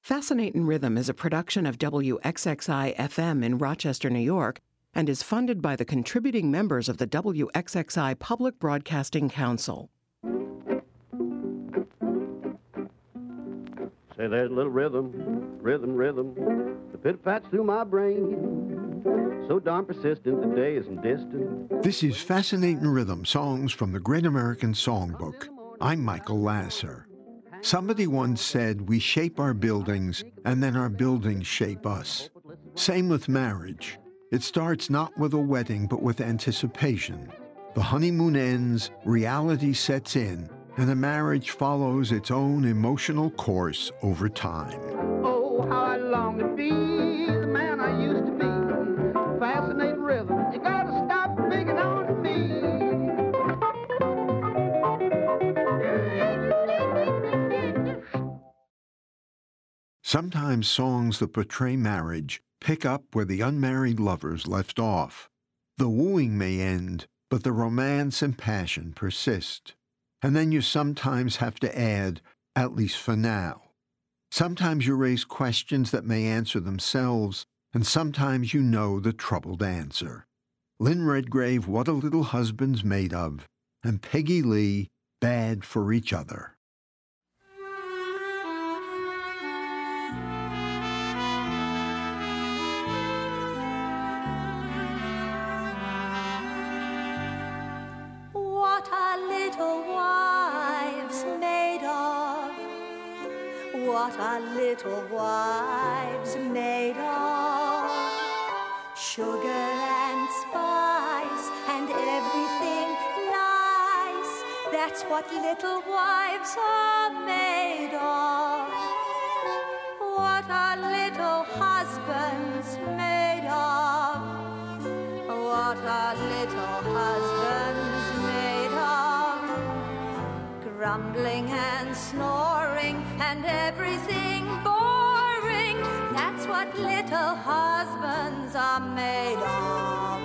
Fascinatin' Rhythm is a production of WXXI-FM in Rochester, New York, and is funded by the contributing members of the WXXI Public Broadcasting Council. Say, there's a little rhythm, rhythm, rhythm, the pit-pats through my brain, so darn persistent the day isn't distant. This is Fascinatin' Rhythm, songs from the Great American Songbook. I'm Michael Lasser. Somebody once said, we shape our buildings, and then our buildings shape us. Same with marriage. It starts not with a wedding, but with anticipation. The honeymoon ends, reality sets in, and a marriage follows its own emotional course over time. Oh, how I long to be the man I used to be. Fascinating rhythm, you gotta stop picking on me. Sometimes songs that portray marriage pick up where the unmarried lovers left off. The wooing may end, but the romance and passion persist. And then you sometimes have to add, at least for now. Sometimes you raise questions that may answer themselves, and sometimes you know the troubled answer. Lynn Redgrave, What a Little Husband's Made Of, and Peggy Lee, Bad for Each Other. What are little wives made of? Sugar and spice and everything nice. That's what little wives are made of. What are little husbands made of? What are little husbands made of? Grumbling and snoring and everything boring. That's what little husbands are made of.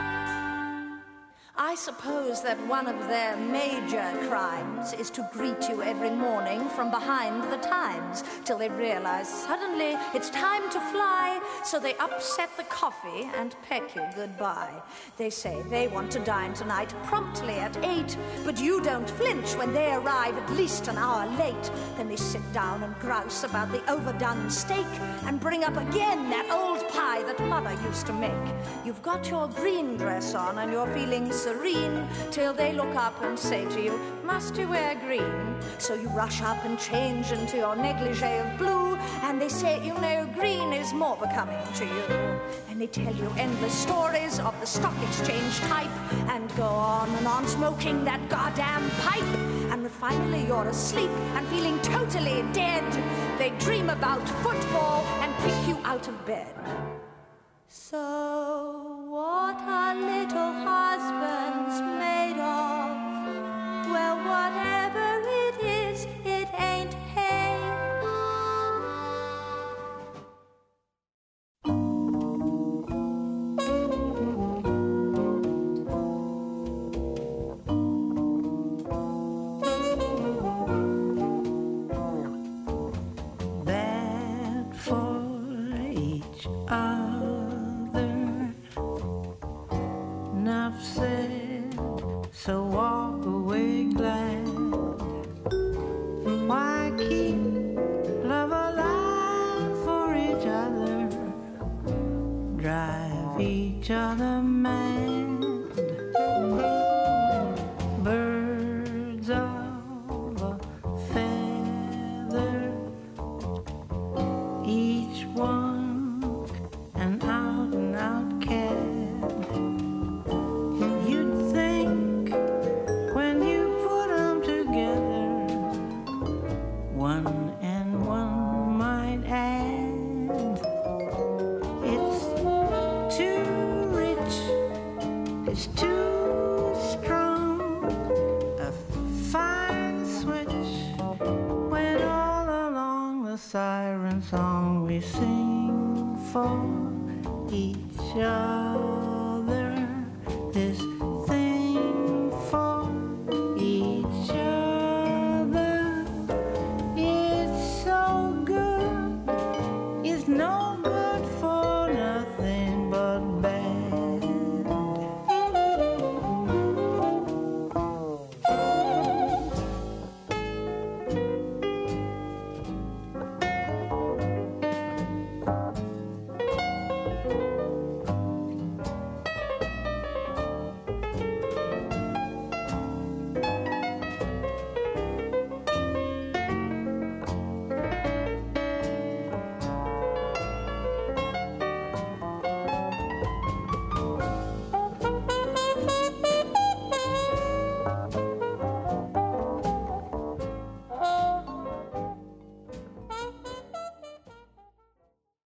I suppose that one of their major crimes is to greet you every morning from behind the Times till they realize suddenly it's time to fly, so they upset the coffee and peck you goodbye. They say they want to dine tonight promptly at 8, but you don't flinch when they arrive at least an hour late. Then they sit down and grouse about the overdone steak and bring up again that old pie that Mother used to make. You've got your green dress on and you're feeling serene till they look up and say to you, must you wear green? So you rush up and change into your negligee of blue, and they say, you know, green is more becoming to you. And they tell you endless stories of the stock exchange type and go on and on smoking that goddamn pipe. And when finally you're asleep and feeling totally dead, they dream about football and pick you out of bed. So what are little husbands made of? Well, whatever it is, it ain't hay. Bad for each other. Enough said, so walk away glad. Why keep love alive for each other? Drive each other mad. Birds of a feather, each one an out-and-out cad. You'd think when you put them together, one and one might add. It's too rich, it's too strong, a fine switch when all along the siren song we sing for each other. This thing for each other. It's so good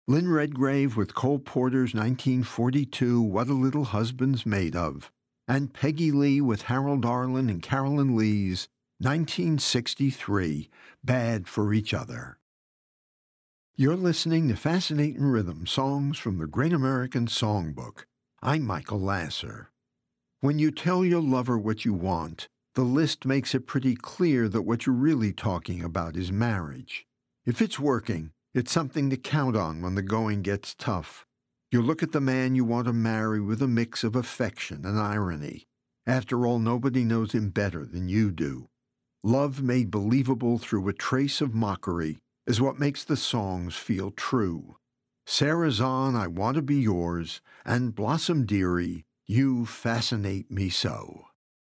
Lynn Redgrave with Cole Porter's 1942 What a Little Husband's Made Of, and Peggy Lee with Harold Arlen and Carolyn Lee's 1963 Bad for Each Other. You're listening to Fascinating Rhythm, songs from the Great American Songbook. I'm Michael Lasser. When you tell your lover what you want, the list makes it pretty clear that what you're really talking about is marriage. If it's working, it's something to count on when the going gets tough. You look at the man you want to marry with a mix of affection and irony. After all, nobody knows him better than you do. Love made believable through a trace of mockery is what makes the songs feel true. Sarah Zahn, I Want to Be Yours, and Blossom Dearie, You Fascinate Me So.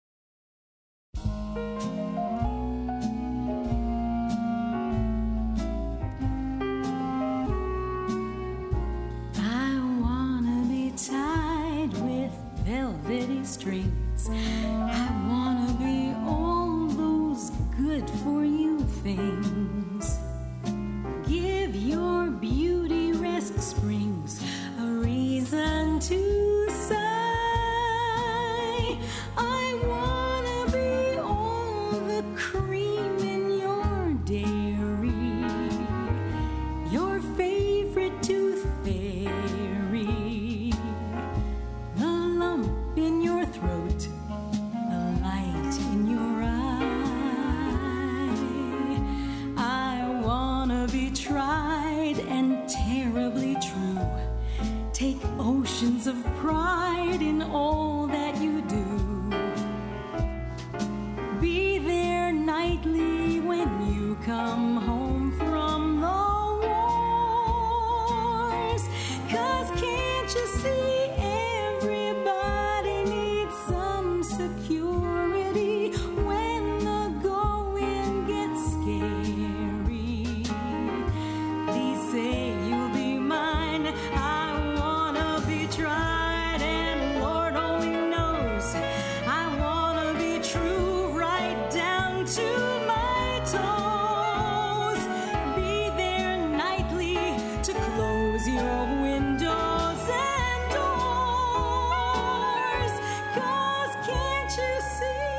Velvety strings. I wanna be all those good for you things. Give your beauty rest springs a reason to sigh. I wanna be all the cream in your dairy, your favorite tooth fairy, in your throat, the light in your eye. I wanna be tried and terribly true. Take oceans of pride in all that you do. Be there nightly when you come home from the wars. 'Cause can't you see security when the going gets scary? Please say you'll be mine. I wanna be tried, and Lord only knows I wanna be true right down to my toes. Be there nightly to close your windows and doors. 'Cause can't you see,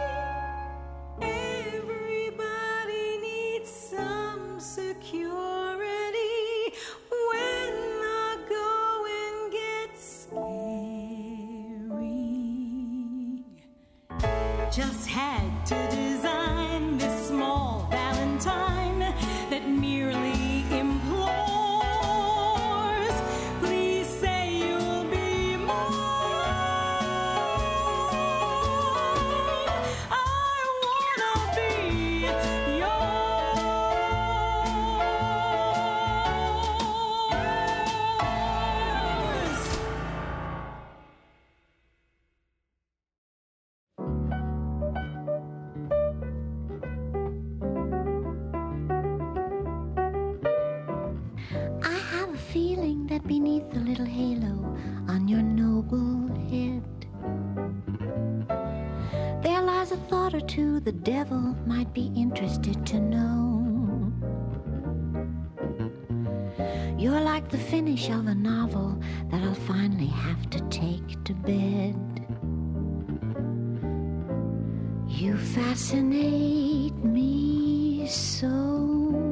everybody needs some security when the going gets scary. Just had to design this small valentine that merely implores, please say you'll be mine. I wanna be yours. I have a feeling that beneath the little halo on your noble head, there lies a thought or two the devil might be interested to know. You're like the finish of a novel that I'll finally have to take to bed. You fascinate me so.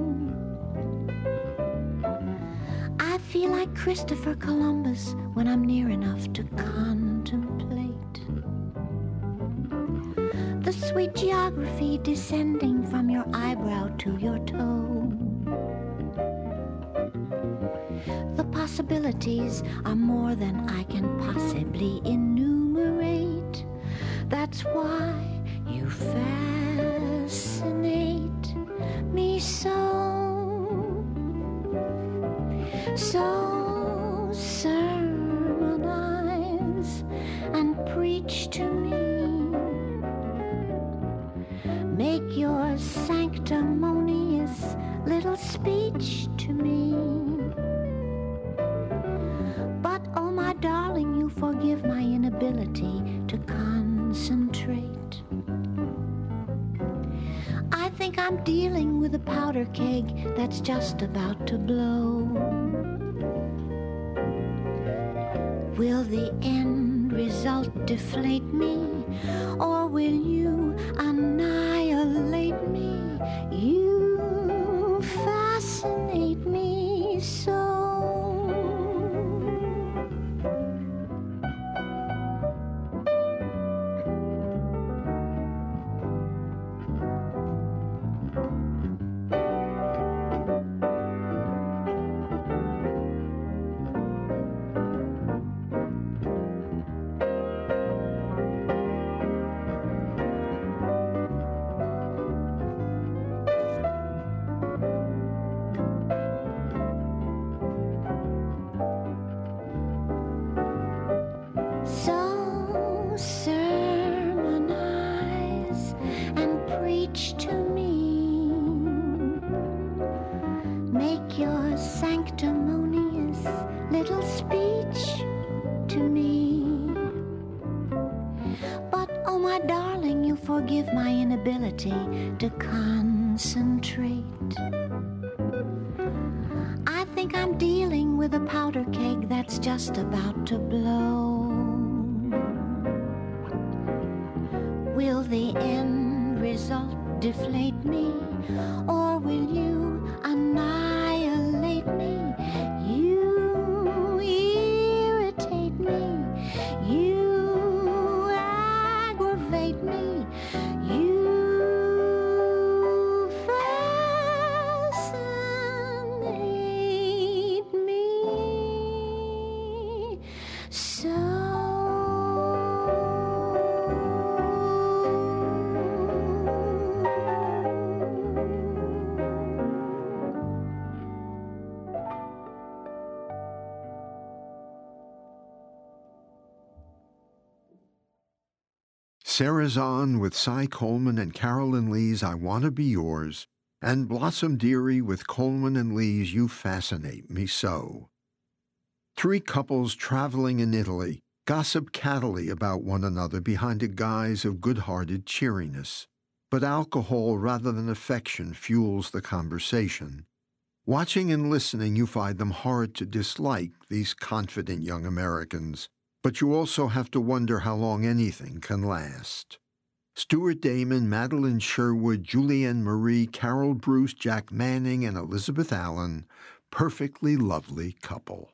I feel like Christopher Columbus when I'm near enough to contemplate the sweet geography descending from your eyebrow to your toe. The possibilities are more than I can possibly enumerate. That's why you fascinate me so. So sermonize and preach to me. Make your sanctimonious little speech to me. But oh my darling, you forgive my inability to concentrate. I think I'm dealing with a powder keg that's just about to blow. Will the end result deflate me, or will you annihilate me? You fascinate me so. Forgive my inability to concentrate. I think I'm dealing with a powder keg that's just about to blow. Will the end result deflate me, or will you annihilate me? You irritate me. You aggravate me. You fascinate me so. Sarah Zahn with Cy Coleman and Carolyn Lee's I Wanna Be Yours, and Blossom Dearie with Coleman and Lee's You Fascinate Me So. Three couples traveling in Italy gossip cattily about one another behind a guise of good-hearted cheeriness. But alcohol rather than affection fuels the conversation. Watching and listening, you find them hard to dislike, these confident young Americans. But you also have to wonder how long anything can last. Stuart Damon, Madeline Sherwood, Julianne Marie, Carol Bruce, Jack Manning, and Elizabeth Allen, perfectly lovely couple.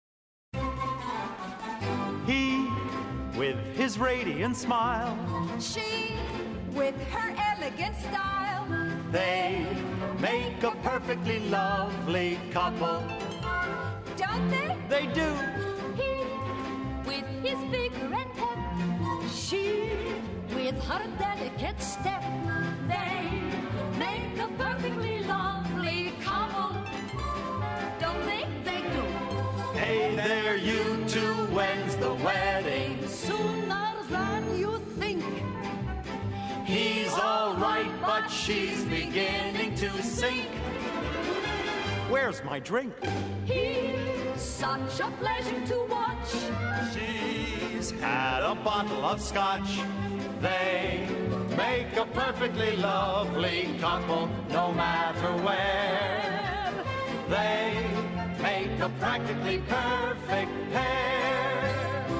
He, with his radiant smile. She, with her elegant style. They make a perfectly lovely couple. Don't they? They do. He, with his vigor and pep. She, with her delicate step. They make a perfectly lovely couple. Don't they? They do. Hey there, you two, when's the wedding? Sooner than you think. He's all right, but she's beginning to sink. Where's my drink? He's such a pleasure to watch. She's had a bottle of scotch. They make a perfectly lovely couple, no matter where. They make a practically perfect pair.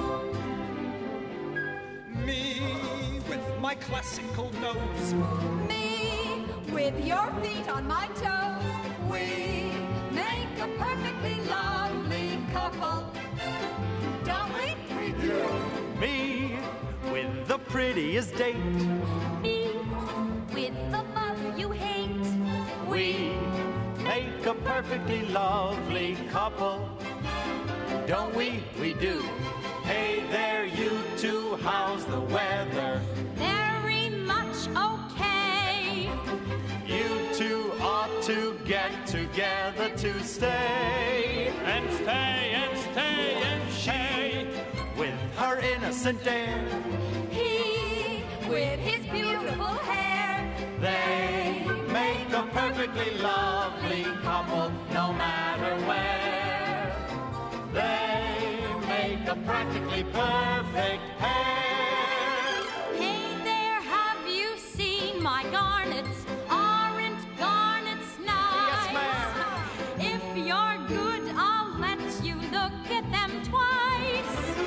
Me with my classical nose. Me with your feet on my toes. We make a perfectly lovely couple. Don't we? We do. Me with the prettiest date. Me with the mother you hate. We make a perfectly lovely couple. Don't we? We do. Hey there, you two, how's the weather? Very much okay. You two ought to get together to stay. And stay, and stay, and stay. With her innocent air. He with his beautiful hair. They make a perfectly lovely couple, no matter where. They make a practically perfect pair. Hey there, have you seen my garnets? Aren't garnets nice? Yes, ma'am. If you're good, I'll let you look at them twice.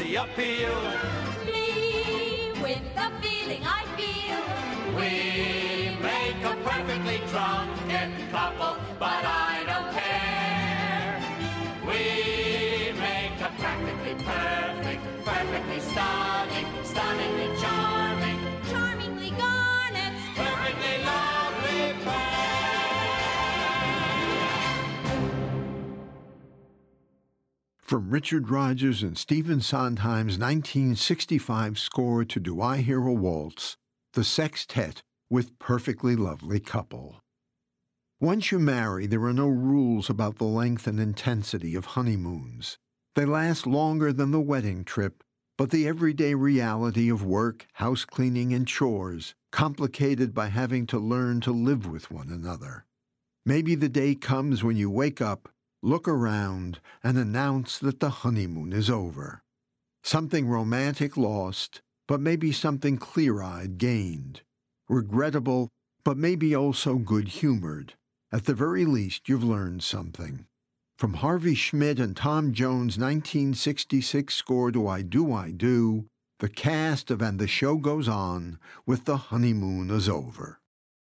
we appeal. Me, with the feeling I feel. We make a perfectly drunken couple, but I don't care. We make a practically perfect, perfectly stunning, stunningly charming, Charmingly garnet. perfectly lovely pair. From Richard Rodgers and Stephen Sondheim's 1965 score to Do I Hear a Waltz, the sextet with Perfectly Lovely Couple. Once you marry, there are no rules about the length and intensity of honeymoons. They last longer than the wedding trip, but the everyday reality of work, house cleaning, and chores, complicated by having to learn to live with one another. Maybe the day comes when you wake up, look around, and announce that the honeymoon is over. Something romantic lost, but maybe something clear-eyed gained. Regrettable, but maybe also good-humored. At the very least, you've learned something. From Harvey Schmidt and Tom Jones' 1966 score to I Do, the cast of And the Show Goes On with The Honeymoon Is Over.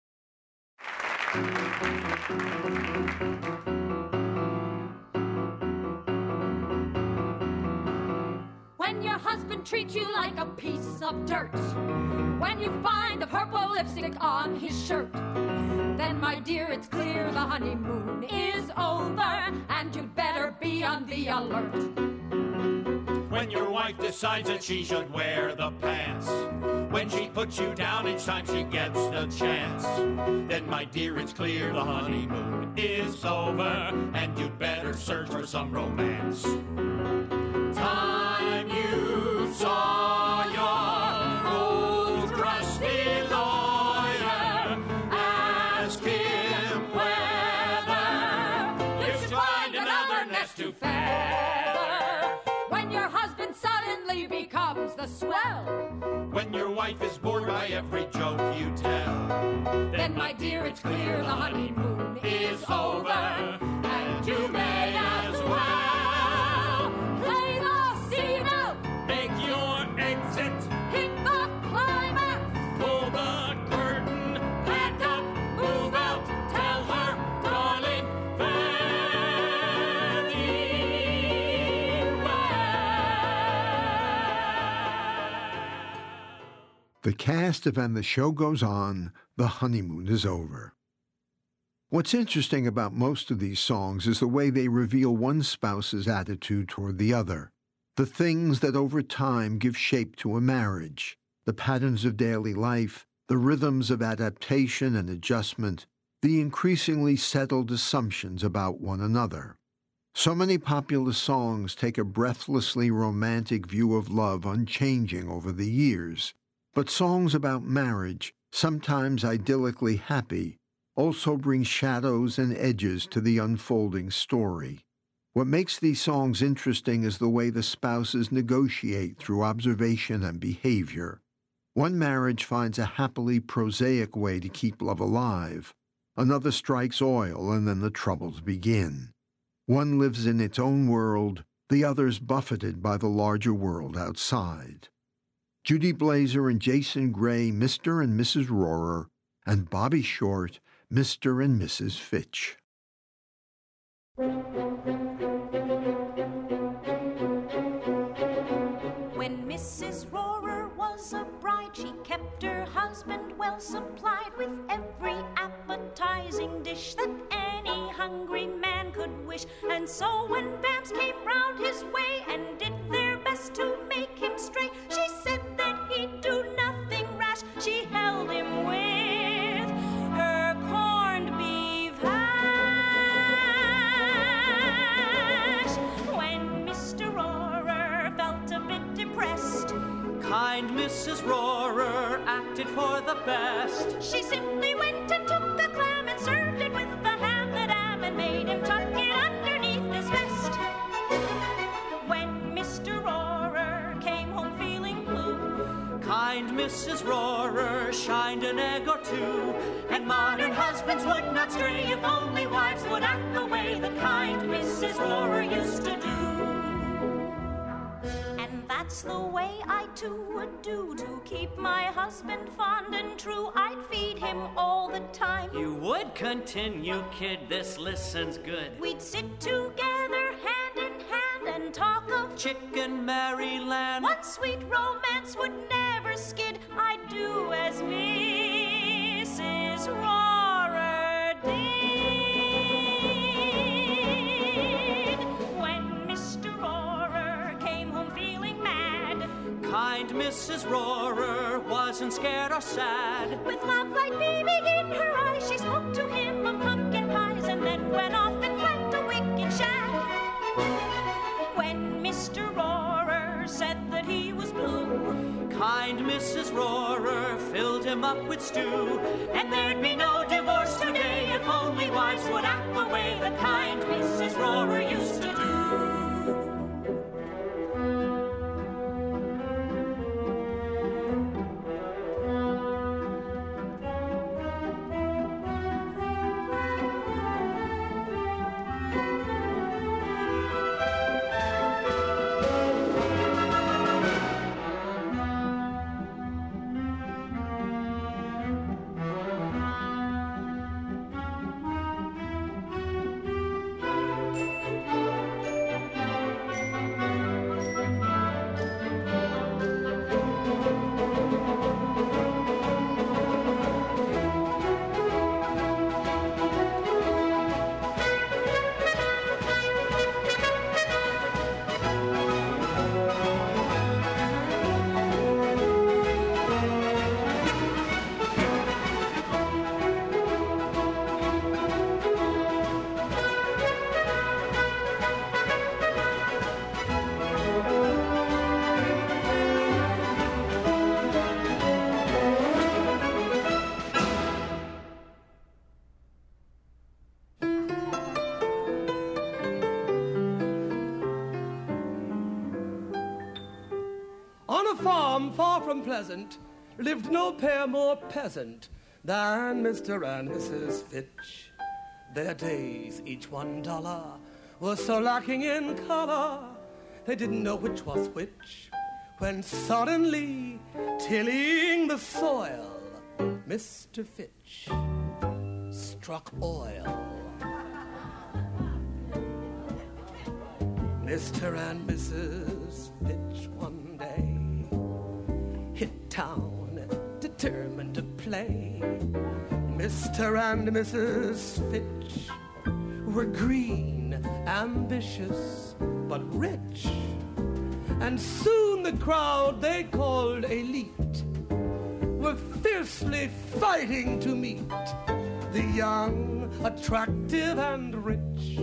When your husband treats you like a piece of dirt, when you find a purple lipstick on his shirt, then my dear, it's clear the honeymoon is over, and you'd better be on the alert. When your wife decides that she should wear the pants, when she puts you down each time she gets the chance, then my dear, it's clear the honeymoon is over, and you'd better search for some romance. Time you saw your old crusty lawyer, ask him whether you should find another nest to feather. When your husband suddenly becomes the swell, When your wife is bored by every joke you tell, then my dear, it's clear the honeymoon is over, and you may as well play the scene out, make your exit, hit the climax, pull the curtain, pack up, move out, tell her, darling, fare thee well. The cast of And the Show Goes On, The Honeymoon Is Over. What's interesting about most of these songs is the way they reveal one spouse's attitude toward the other, the things that over time give shape to a marriage, the patterns of daily life, the rhythms of adaptation and adjustment, the increasingly settled assumptions about one another. So many popular songs take a breathlessly romantic view of love unchanging over the years, but songs about marriage, sometimes idyllically happy, also bring shadows and edges to the unfolding story. What makes these songs interesting is the way the spouses negotiate through observation and behavior. One marriage finds a happily prosaic way to keep love alive. Another strikes oil, and then the troubles begin. One lives in its own world, the other's buffeted by the larger world outside. Judy Blazer and Jason Gray, Mr. and Mrs. Rohrer, and Bobby Short, Mr. and Mrs. Fitch. When Mrs. Rohrer was a bride, she kept her husband well supplied with every appetizing dish that any hungry man could wish. And so when Babs came round his way and did their best to make him stray, she said that he'd do nothing rash. She held him with her corned beef hash. When Mr. Rohrer felt a bit depressed, Kind Mrs. Rohrer acted for the best. she simply went and took a clam and served it with the ham that Ammon made him tuck it underneath his vest. When Mr. Rohrer came home feeling blue, Kind Mrs. Rohrer shined an egg or two. and modern husbands would not stray if only wives would act the way the kind Mrs. Rohrer used to do. And that that's the way I too would do to keep my husband fond and true. I'd feed him all the time. You would continue, kid, this listens good. We'd sit together hand in hand and talk of Chicken Maryland. one sweet romance would never skid. I'd do as Mrs. Rohrer did. When Mr. Rohrer came home feeling mad, Kind Mrs. Rohrer wasn't scared or sad. with love light beaming in her eyes, she spoke to him of pumpkin pies and then went off and went a wicked shag. When Mr. Rohrer said that he was blue, Kind Mrs. Rohrer filled him up with stew. And there'd be no divorce today if only wives would act the way the kind Mrs. Rohrer used to do. On a farm far from pleasant lived no pair more peasant than Mr. and Mrs. Fitch. Their days, each $1, were so lacking in color, they didn't know which was which, when suddenly, tilling the soil, Mr. Fitch struck oil. Mr. and Mrs. Fitch one day hit town, determined to play. Mr. and Mrs. Fitch were green, ambitious, but rich. And soon the crowd they called elite were fiercely fighting to meet the young, attractive, and rich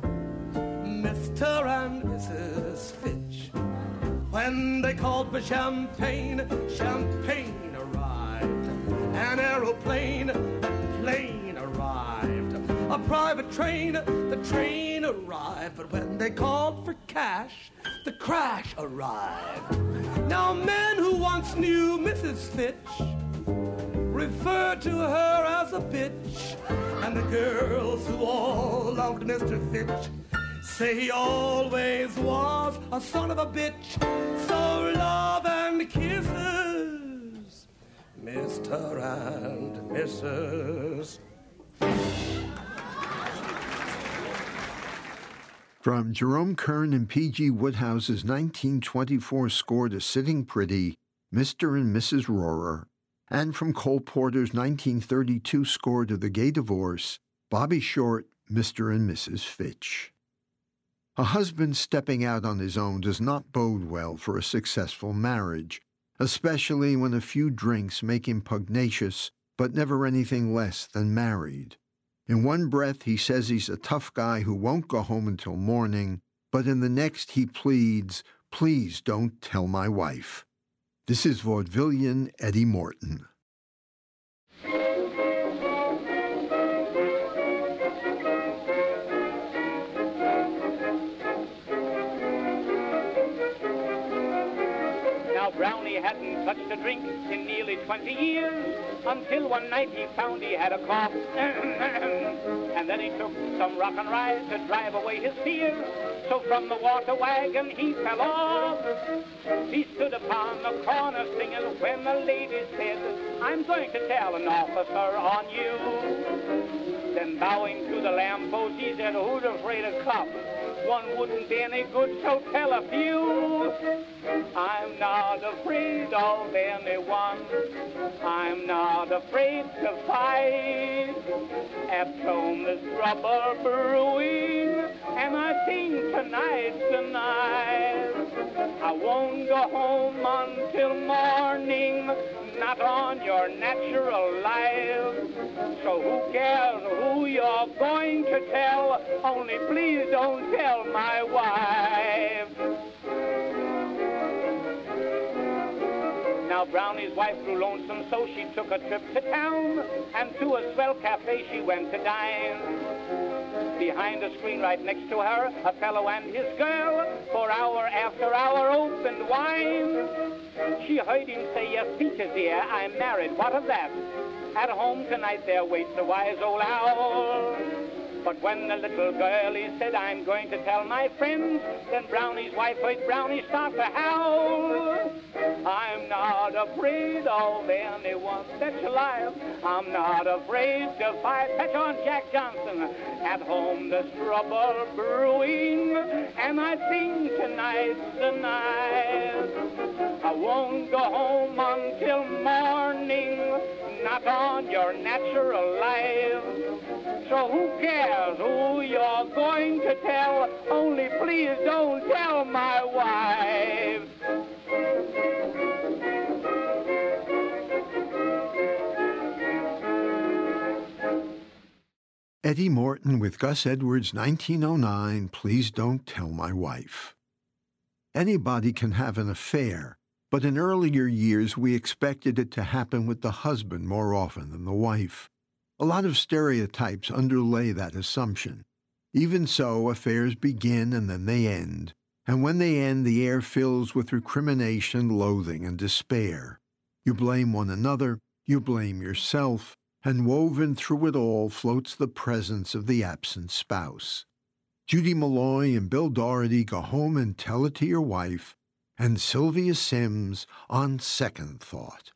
Mr. and Mrs. Fitch. When they called for champagne, champagne arrived. An aeroplane, the plane arrived. A private train, the train arrived. But when they called for cash, the crash arrived. Now men who once knew Mrs. Fitch referred to her as a bitch. And the girls who all loved Mr. Fitch say he always was a son of a bitch. So love and kisses, Mr. and Mrs. From Jerome Kern and P.G. Woodhouse's 1924 score to Sitting Pretty, Mr. and Mrs. Rohrer, and from Cole Porter's 1932 score to The Gay Divorce, Bobby Short, Mr. and Mrs. Fitch. A husband stepping out on his own does not bode well for a successful marriage, especially when a few drinks make him pugnacious, but never anything less than married. In one breath, he says he's a tough guy who won't go home until morning, but in the next he pleads, "Please don't tell my wife." This is vaudevillian Eddie Morton. Now, Now Brownie hadn't touched a drink in nearly 20 years, until one night he found he had a cough. And then he took some rock and rye to drive away his fear. So from the water wagon he fell off. He stood upon the corner singing when the lady said, I'm going to tell an officer on you. Then bowing to the lamppost he said, who's afraid of cops? One wouldn't be any good, so tell a few. I'm not afraid of anyone. I'm not afraid to fight. At home there's trouble brewing, and I sing tonight. I won't go home until morning, not on your natural life. So who cares who you're going to tell? Only please don't tell my wife. Now Brownie's wife grew lonesome, so she took a trip to town, and to a swell cafe she went to dine. Behind a screen right next to her, a fellow and his girl, for hour after hour, opened wine. She heard him say, yes, Peaches, dear, I'm married. What of that? At home tonight there waits a wise old owl. But when the little girlie said, I'm going to tell my friends, then Brownie's wife heard Brownie start to howl. I'm not afraid of anyone that's alive. I'm not afraid to fight. Catch on, Jack Johnson. At home there's trouble brewing, and I sing tonight's the night. I won't go home until morning, not on your natural life. So who cares who you're going to tell? Only please don't tell my wife. Eddie Morton with Gus Edwards, 1909, Please Don't Tell My Wife. Anybody can have an affair, but in earlier years we expected it to happen with the husband more often than the wife. A lot of stereotypes underlay that assumption. Even so, affairs begin and then they end, and when they end, the air fills with recrimination, loathing, and despair. You blame one another, you blame yourself, and woven through it all floats the presence of the absent spouse. Judy Malloy and Bill Doherty go home and tell it to your wife, and Sylvia Sims on second thought.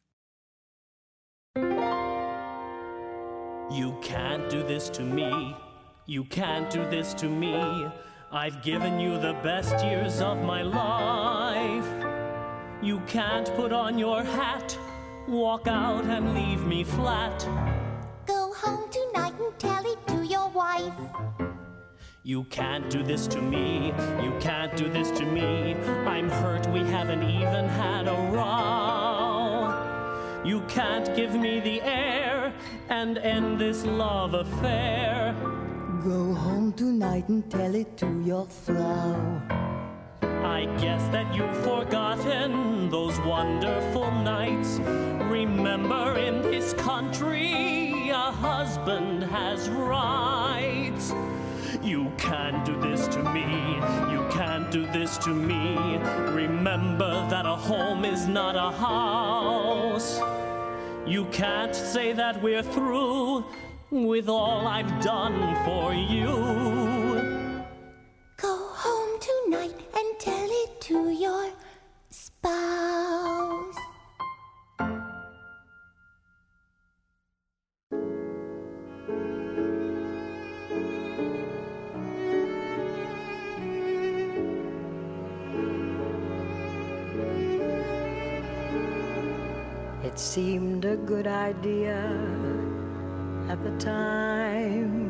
You can't do this to me. You can't do this to me. I've given you the best years of my life. You can't put on your hat, walk out and leave me flat. Go home tonight and tell it to your wife. You can't do this to me. You can't do this to me. I'm hurt, we haven't even had a row. You can't give me the air and end this love affair. Go home tonight and tell it to your Frau. I guess that you've forgotten those wonderful nights. Remember, in this country, a husband has rights. You can't do this to me. You can't do this to me. Remember that a home is not a house. You can't say that we're through with all I've done for you. Go home tonight and tell it to your spouse. It seemed a good idea at the time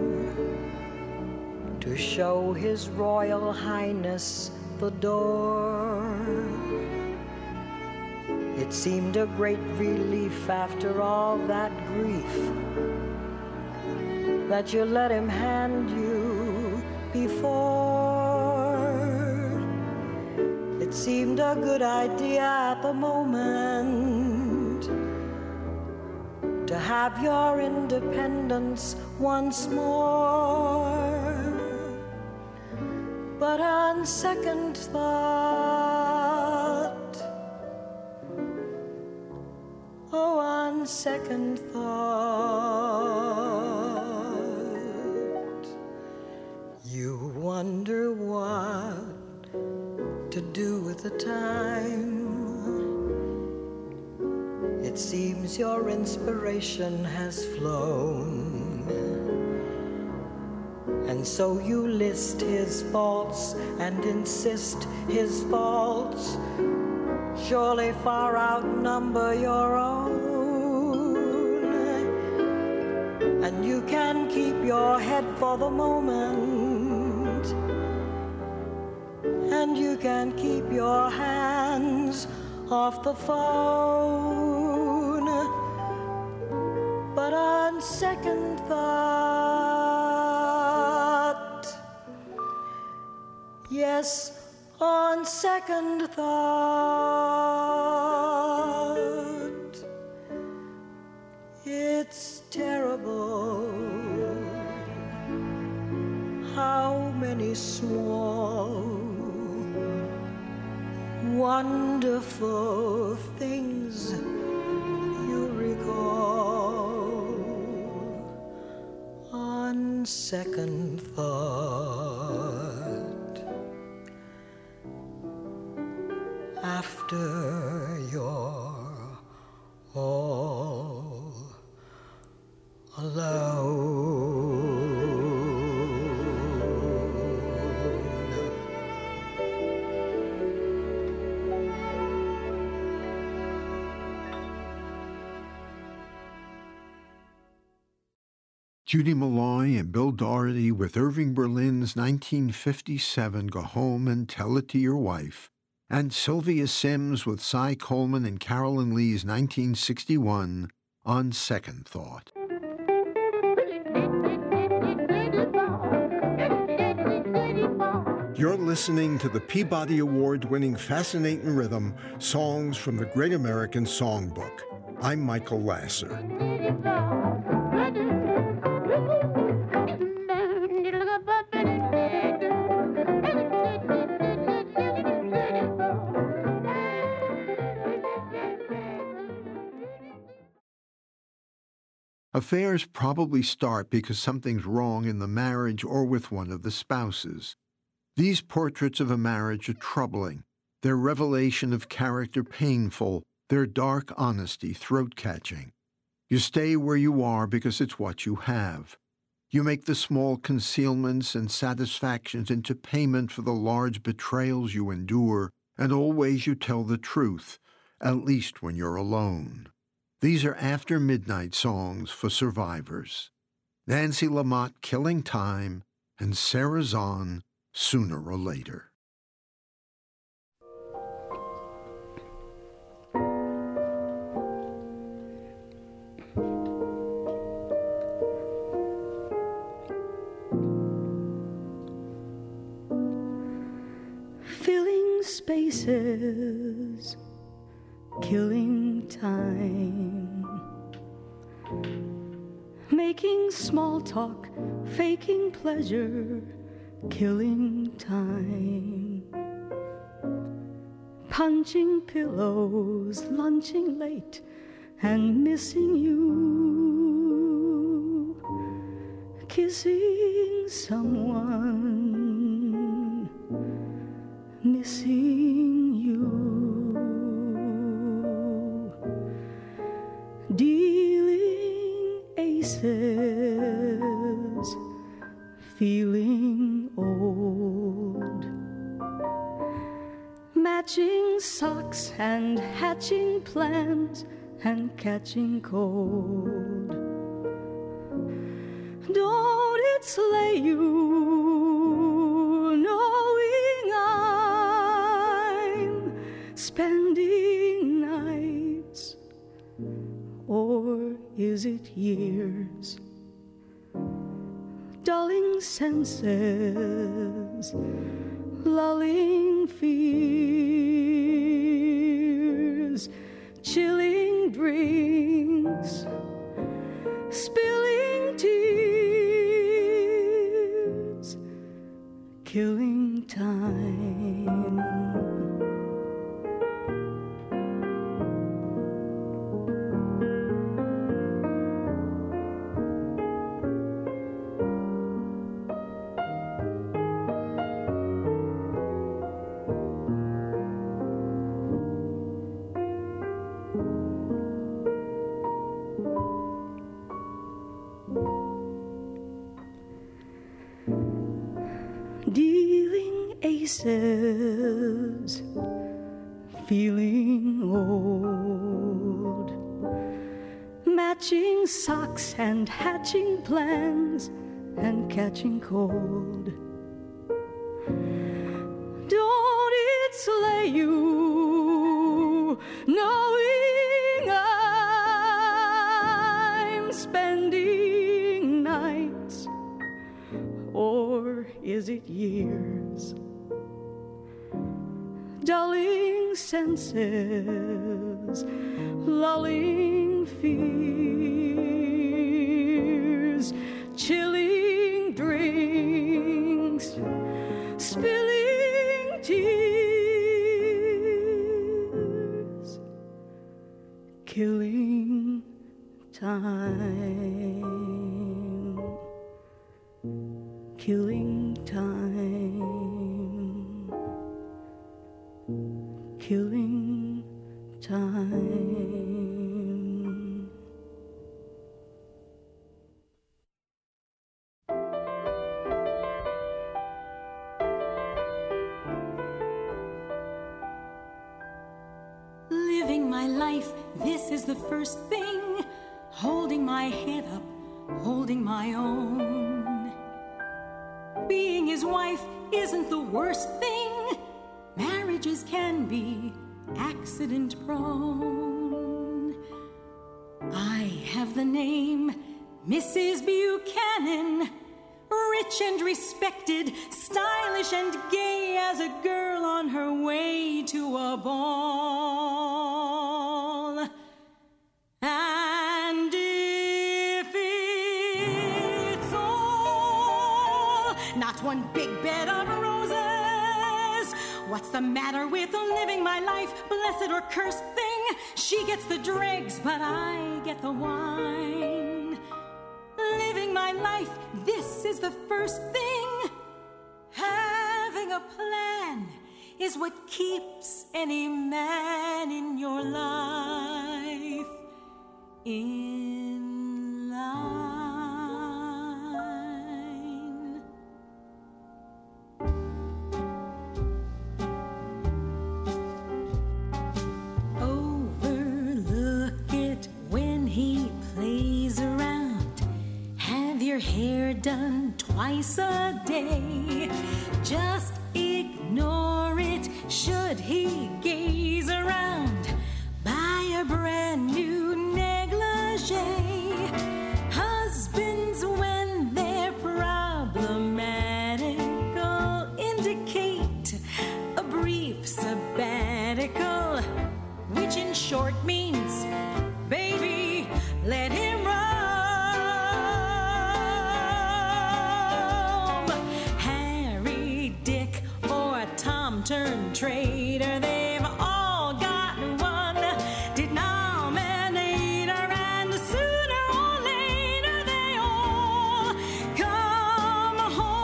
to show His Royal Highness the door. It seemed a great relief after all that grief that you let him hand you before. It seemed a good idea at the moment to have your independence once more. But on second thought, Oh, on second thought, you wonder what to do with the time. It seems your inspiration has flown, and so you list his faults and insist his faults surely far outnumber your own. And you can keep your head for the moment, and you can keep your hands off the phone. But on second thought, yes, on second thought, it's terrible how many small, wonderful things you recall on second thought. After you're all alone. Judy Malloy and Bill Doherty with Irving Berlin's 1957 Go Home and Tell It to Your Wife, and Sylvia Sims with Cy Coleman and Carolyn Lee's 1961 On Second Thought. You're listening to the Peabody Award-winning Fascinating Rhythm, Songs from the Great American Songbook. I'm Michael Lasser. Affairs probably start because something's wrong in the marriage or with one of the spouses. These portraits of a marriage are troubling, their revelation of character painful, their dark honesty throat-catching. You stay where you are because it's what you have. You make the small concealments and satisfactions into payment for the large betrayals you endure, and always you tell the truth, at least when you're alone. These are after midnight songs for survivors. Nancy Lamotte, Killing Time, and Sarah Zahn, Sooner or Later. Filling spaces, killing time, making small talk, faking pleasure, killing time, punching pillows, lunching late, and missing you, kissing someone, missing you, dealing aces, feeling old, matching socks and hatching plans and catching cold. Don't it slay you knowing I'm spending nights, or is it years? Dulling senses, lulling fears, chilling drinks, spilling tears, killing time. dealing aces, feeling old, matching socks and hatching plans and catching cold. Don't it slay you knowing I'm spending nights, or is it years? Dulling senses, lulling fears, chilling drinks, spilling tears, killing time, killing time, killing time. Living my life, this is the first thing. Holding my head up, holding my own. Being his wife isn't the worst thing. Marriages can be accident prone. I have the name Mrs. Buchanan, rich and respected, stylish and gay as a girl on her way to a ball. And if it's all not one big bed of roses, what's the matter with living my life, blessed or cursed thing? She gets the dregs, but I get the wine. Living my life, this is the first thing. Having a plan is what keeps any man in your life in line. Overlook it when he plays around. Have your hair done twice a day. Just ignore it should he gaze around. Buy a brand new negligee. Husbands, when they're problematical, indicate a brief sabbatical, which in short means, baby, let him roam. Harry, Dick, or Tom turned traitor, they've all got one denominator, and sooner or later they all come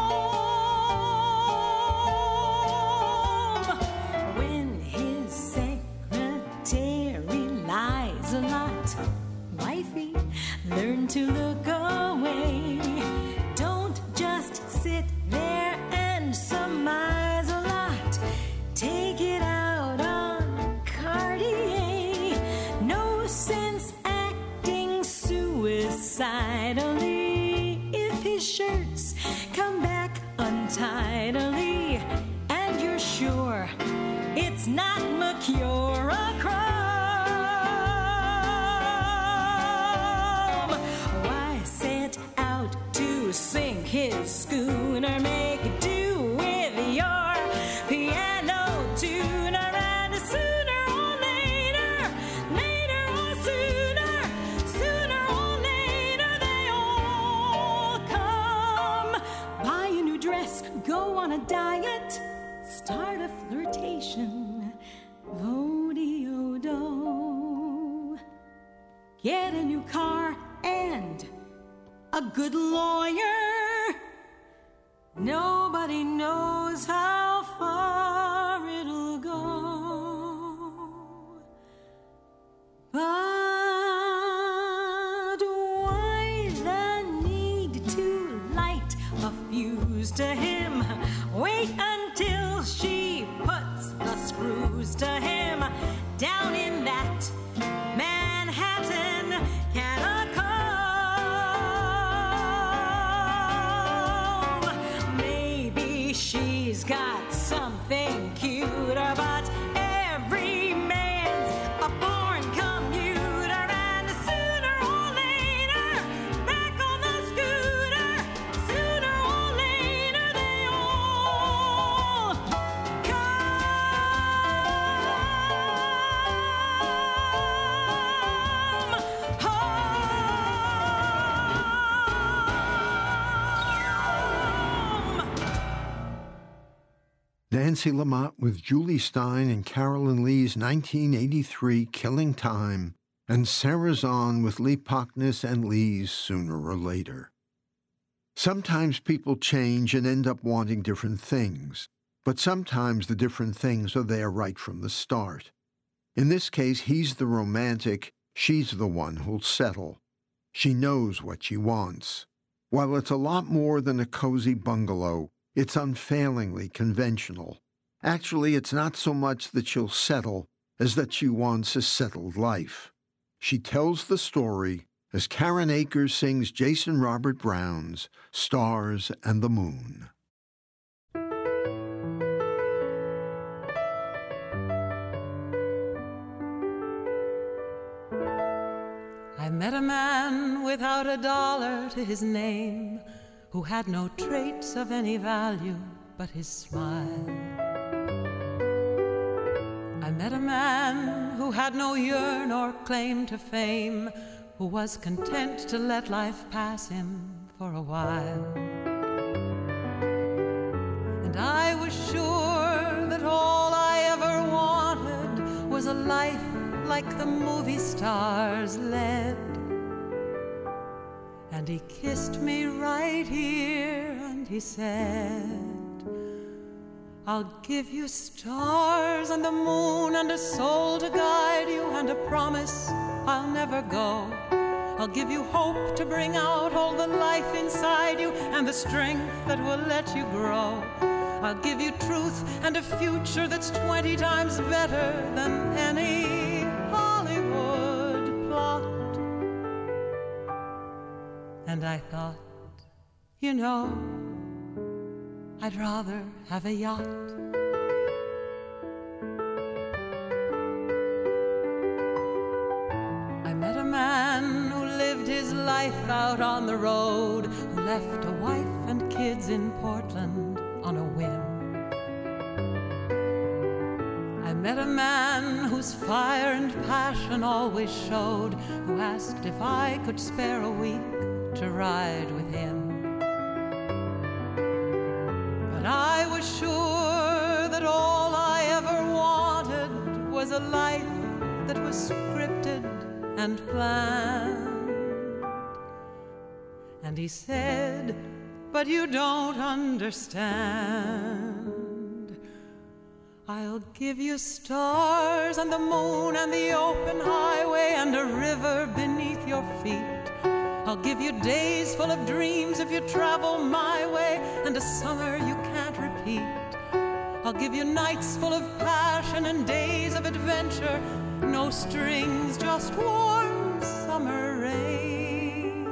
home. When his secretary lies a lot, wifey, learn to look away. Don't just sit there and surmise a lot. Take it out on Cartier. No sense acting suicidally if his shirts come back untidily, and you're sure it's not mercurochrome. Why set out to sink his schooner? Make do with your piano tuner, and sooner or later, later or sooner, sooner or later they all come. Buy a new dress, go on a diet, start a flirtation, vo-de-o-do. Get a new car and a good lawyer. Nobody knows how far it'll go. But why the need to light a refuse to him. Wait until she puts the screws to him down in that Manhattan catacomb. Maybe she's got something cuter, but every man's a born commuter, and sooner or later, back on the scooter, sooner or later they all Nancy Lamott with Julie Stein and Carolyn Lee's 1983 Killing Time, and Sarah Zahn with Lee Pockness and Lee's Sooner or Later. Sometimes people change and end up wanting different things, but sometimes the different things are there right from the start. In this case, he's the romantic, she's the one who'll settle. She knows what she wants. While it's a lot more than a cozy bungalow, it's unfailingly conventional. Actually, it's not so much that she'll settle as that she wants a settled life. She tells the story as Karen Akers sings Jason Robert Brown's Stars and the Moon. I met a man without a dollar to his name, who had no traits of any value but his smile. I met a man who had no yearn or claim to fame, who was content to let life pass him for a while. And I was sure that all I ever wanted was a life like the movie stars led. And he kissed me right here and he said, I'll give you stars and the moon and a soul to guide you and a promise I'll never go. I'll give you hope to bring out all the life inside you and the strength that will let you grow. I'll give you truth and a future that's 20 times better than any Hollywood plot. And I thought, you know, I'd rather have a yacht. I met a man who lived his life out on the road, who left a wife and kids in Portland on a whim. I met a man whose fire and passion always showed, who asked if I could spare a week to ride with him. But I was sure that all I ever wanted was a life that was scripted and planned. And he said, but you don't understand. I'll give you stars and the moon and the open highway and a river beneath your feet. I'll give you days full of dreams if you travel my way, and a summer you can't repeat. I'll give you nights full of passion and days of adventure, no strings, just warm summer rain.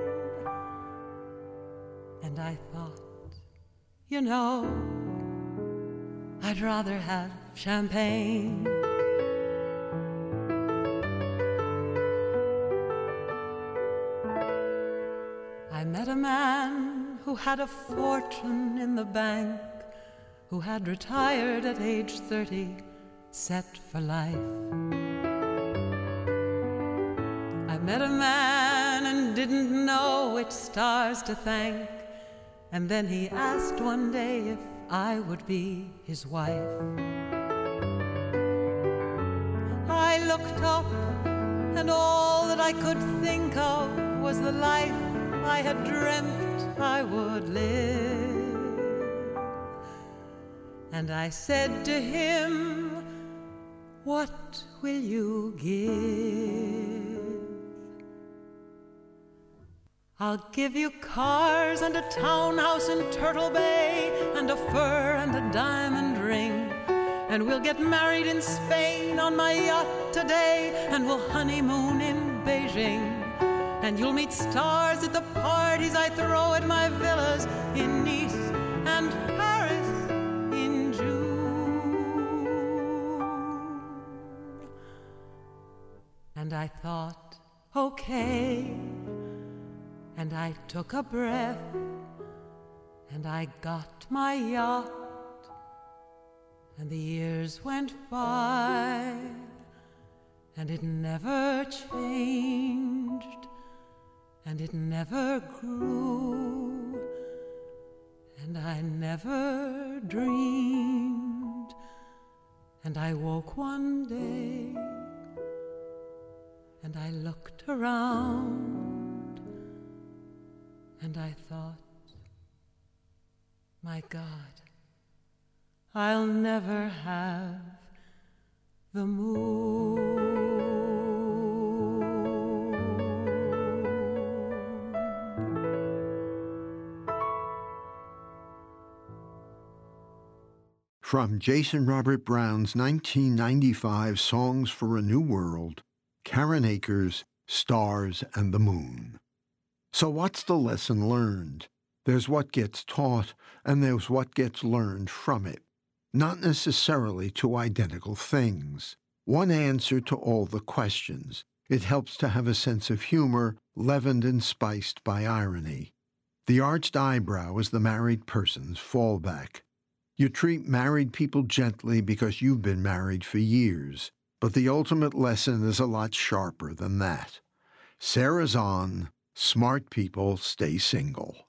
And I thought, you know, I'd rather have champagne. I met a man who had a fortune in the bank, who had retired at age 30, set for life. I met a man and didn't know which stars to thank, and then he asked one day if I would be his wife. I looked up, and all that I could think of was the life I had dreamt I would live. And I said to him, what will you give? I'll give you cars and a townhouse in Turtle Bay and a fur and a diamond ring. And we'll get married in Spain on my yacht today, and we'll honeymoon in Beijing. And you'll meet stars at the parties I throw at my villas in Nice and Paris in June. And I thought, okay. And I took a breath, and I got my yacht. And the years went by, and it never changed, and it never grew, and I never dreamed. And I woke one day, and I looked around, and I thought, my God, I'll never have the moon. From Jason Robert Brown's 1995 Songs for a New World, Karen Akers, Stars and the Moon. So what's the lesson learned? There's what gets taught, and there's what gets learned from it. Not necessarily two identical things. One answer to all the questions. It helps to have a sense of humor, leavened and spiced by irony. The arched eyebrow is the married person's fallback. You treat married people gently because you've been married for years, but the ultimate lesson is a lot sharper than that. Sarah's on. Smart people stay single.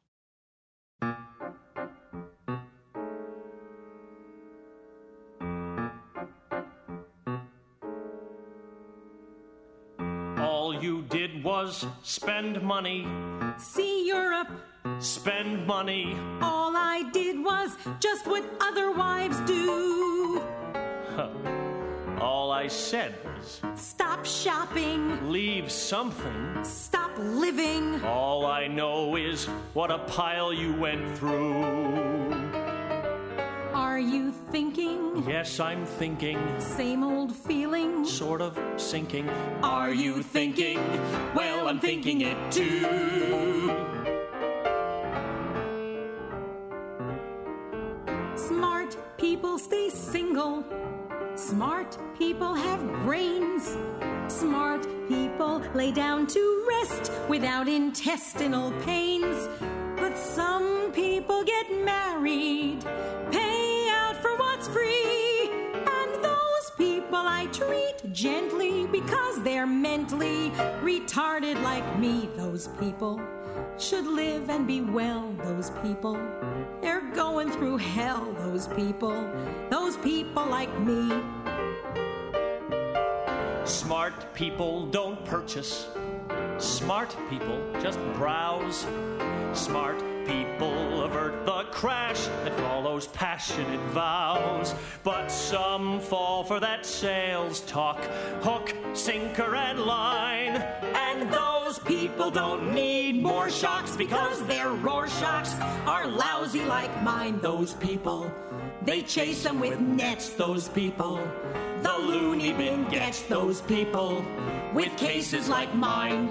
All you did was spend money. See Europe. Spend money. All I did was just what other wives do. Huh. All I said was, stop shopping. Leave something. Stop living. All I know is what a pile you went through. Are you thinking? Yes, I'm thinking. Same old feeling? Sort of sinking. Are you thinking? Well, I'm thinking it too. Smart people stay single. Smart people have brains. Smart people lay down to rest without intestinal pains. But some people get married, pay out for what's free. And those people I treat gently because they're mentally retarded like me. Those people should live and be well, those people. They're going through hell, those people like me. Smart people don't purchase. Smart people just browse. Smart people avert the crash that follows passionate vows. But some fall for that sales talk, hook, sinker, and line. And those people don't need more shocks because their Rorschachs are lousy like mine. Those people, they chase them with nets, those people. The loony bin gets those people with cases like mine.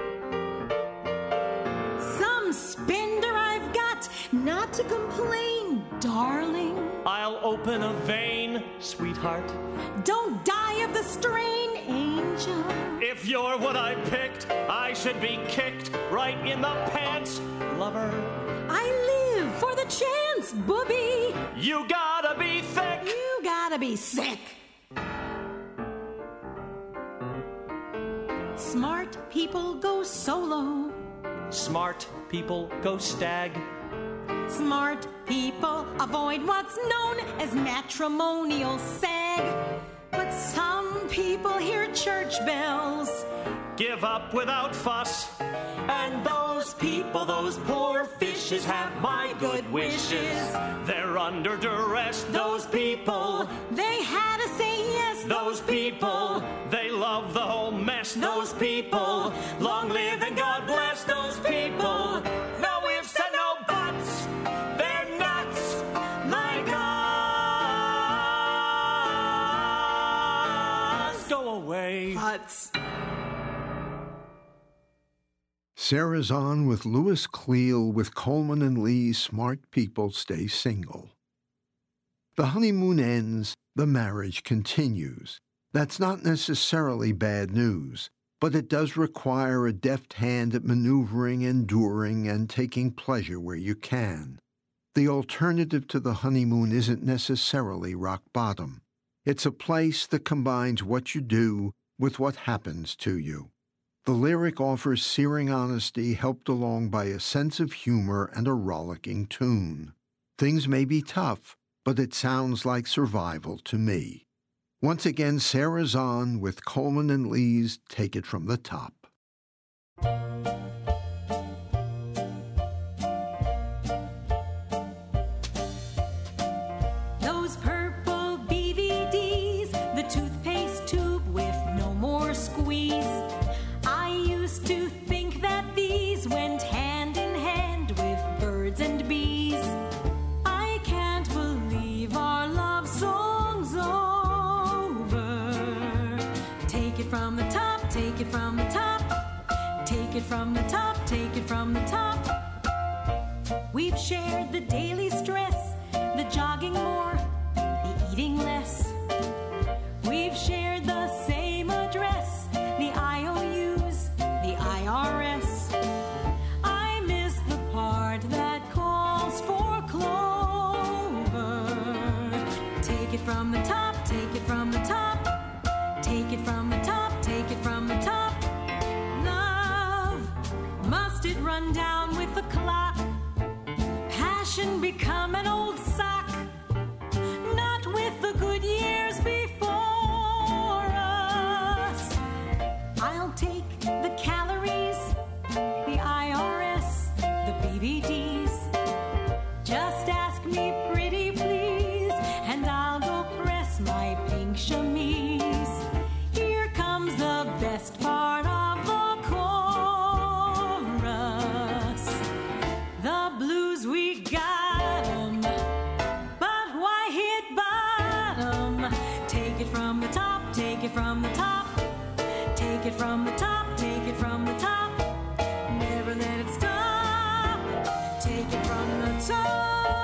Some spender I've got, not to complain, darling. I'll open a vein, sweetheart. Don't die of the strain, angel. If you're what I picked, I should be kicked right in the pants, lover. I live for the chance, booby. You gotta be thick. You gotta be sick. Smart people go solo. Smart people go stag. Smart people avoid what's known as matrimonial sag. But some people hear church bells, give up without fuss. And those Those people, those poor fishes have my good wishes. They're under duress, those people. They had to say yes. Those people, they love the whole mess. Those people, long live and God bless those people. No ifs and no buts, they're nuts. My God, go away. Nuts. Sarah's on with Louis Cleal with Coleman and Lee's Smart People Stay Single. The honeymoon ends, the marriage continues. That's not necessarily bad news, but it does require a deft hand at maneuvering, enduring, and taking pleasure where you can. The alternative to the honeymoon isn't necessarily rock bottom. It's a place that combines what you do with what happens to you. The lyric offers searing honesty helped along by a sense of humor and a rollicking tune. Things may be tough, but it sounds like survival to me. Once again, Sarah's on with Coleman and Lee's Take It From the Top. Those purple BVDs, the toothpaste tube with no more squeeze. I used to think that these went hand in hand with birds and bees. I can't believe our love song's over. Take it from the top, take it from the top. Take it from the top, take it from the top. We've shared the daily stress, the jogging more, the eating less. We've shared the same address, the IOUs, the IRS. I miss the part that calls for clover. Take it from the top, take it from the top. Take it from the top, take it from the top. Love, must it run down with the clock? Passion become an old sock? Not with the good years before us. I'll take the calories, the IRS, the BVDs. Just ask me pretty please, and I'll go press my pink chemise. Here comes the best part of the chorus. The blues, we got 'em, but why hit bottom? Take it from the top, take it from the top. Take it from the top, take it from the top. Never let it stop. Take it from the top.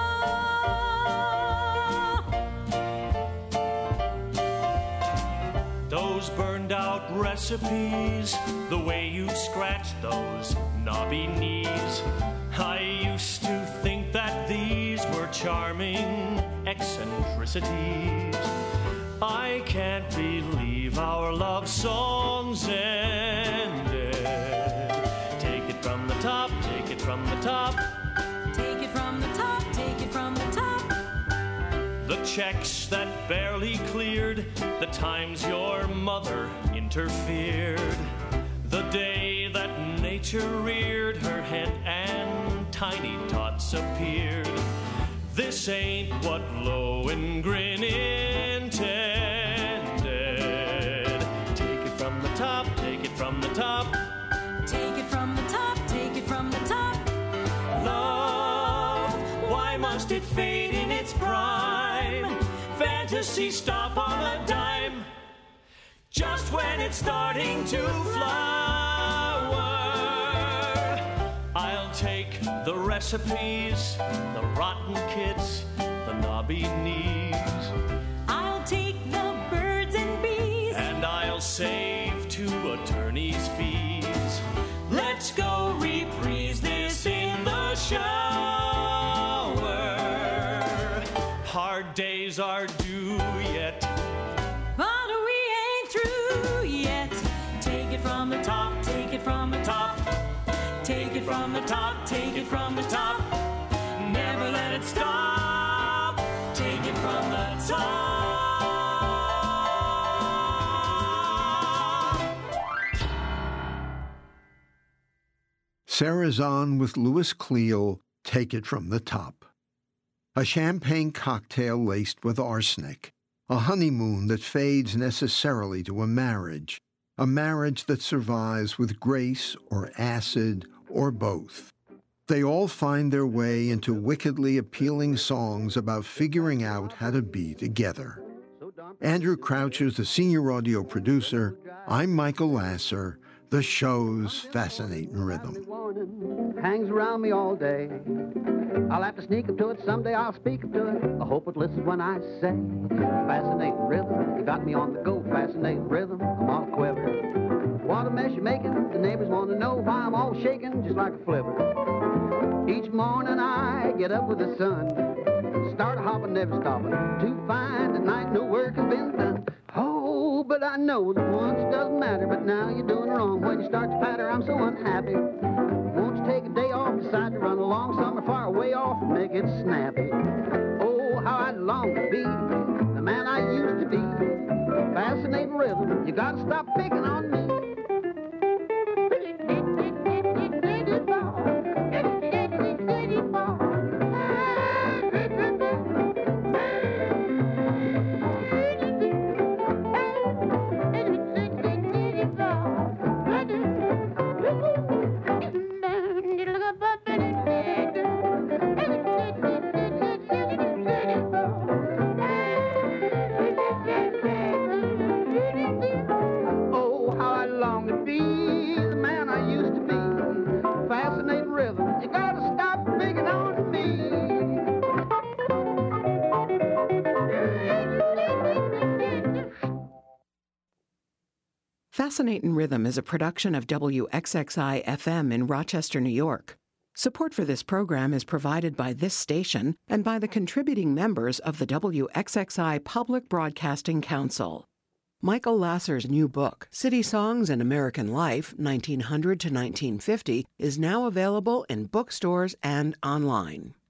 Those burned out recipes, the way you scratched those knobby knees. I used to think that these were charming eccentricities. I can't believe our love songs ended. Take it from the top, take it from the top. Take it from the top, take it from the top. The checks that barely cleared, the times your mother interfered, the day that nature reared her head and tiny tots appeared. This ain't what Lohengrin intended. Take it from the top, take it from the top. Take it from the top, take it from the top. Love, why must it fade in its prime? Fantasy stop on a dime, just when it's starting to flower. I'll take the recipes, the rotten kids, the knobby knees. I'll take the birds and bees, and I'll save 2 attorneys' fees. Let's go reprise this in the shower. Hard days are due yet, but we ain't through yet. Take it from the top, take it from the top. Take it from the top, take it from the top. Never let it stop. Take it from the top. Sarah Zahn with Louis Cleal, Take It From the Top. A champagne cocktail laced with arsenic, a honeymoon that fades necessarily to a marriage that survives with grace or acid or both. They all find their way into wickedly appealing songs about figuring out how to be together. Andrew Croucher's the senior audio producer. I'm Michael Lasser. The show's Fascinating Rhythm. Hangs around me all day. I'll have to sneak up to it someday. I'll speak up to it. I hope it listens when I say, fascinating rhythm. You got me on the go. Fascinating rhythm. I'm all quiver. What a mess you're making. The neighbors want to know why I'm all shaking just like a flivver. Each morning I get up with the sun. Start hopping, never stopping. Too fine tonight, no work has been done. Oh, but I know that once doesn't matter. But now you're doing wrong when you start to patter. I'm so unhappy. Won't you take a day off, decide to run along somewhere far away off and make it snappy? Oh, how I long to be the man I used to be. Fascinating rhythm, you gotta stop picking on me. Fascinating Rhythm is a production of WXXI-FM in Rochester, New York. Support for this program is provided by this station and by the contributing members of the WXXI Public Broadcasting Council. Michael Lasser's new book, City Songs and American Life, 1900 to 1950, is now available in bookstores and online.